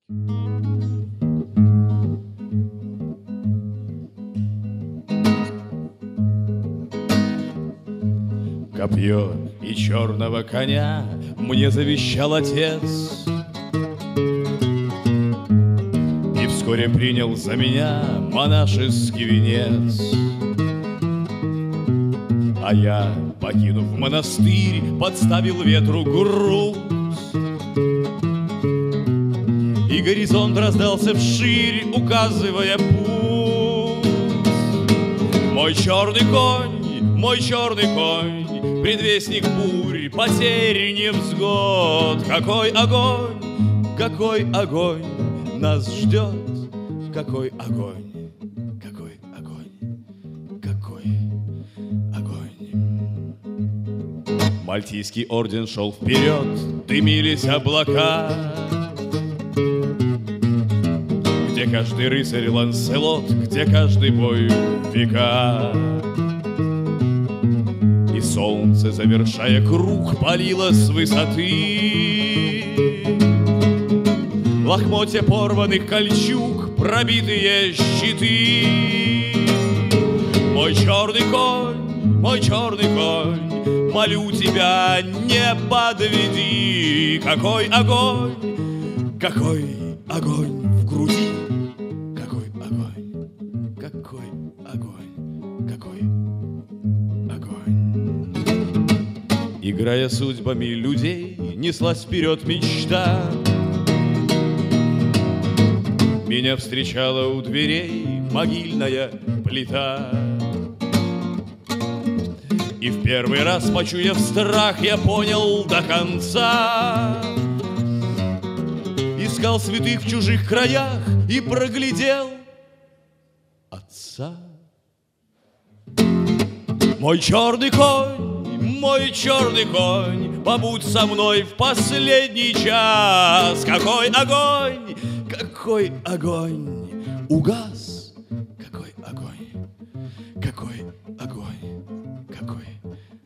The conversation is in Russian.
Копье и черного коня мне завещал отец, и вскоре принял за меня монашеский венец. А я, покинув монастырь, подставил ветру груз, и горизонт раздался вширь, указывая путь. Мой черный конь, предвестник бурь, потерь, невзгод. Какой огонь нас ждет, какой огонь, какой огонь, какой огонь. Мальтийский орден шел вперед, дымились облака, где каждый рыцарь Ланселот, где каждый бой века. И солнце, завершая круг, палило с высоты. Лохмотья порванных кольчуг, пробитые щиты. Мой черный конь, молю тебя, не подведи. Какой огонь в груди. Какой огонь, какой огонь, какой огонь. Играя судьбами людей, неслась вперед мечта. Меня встречала у дверей могильная плита. И в первый раз, почуяв страх, я понял до конца. Искал святых в чужих краях и проглядел отца. Мой черный конь, побудь со мной в последний час. Какой огонь угас. Какой огонь, какой огонь, какой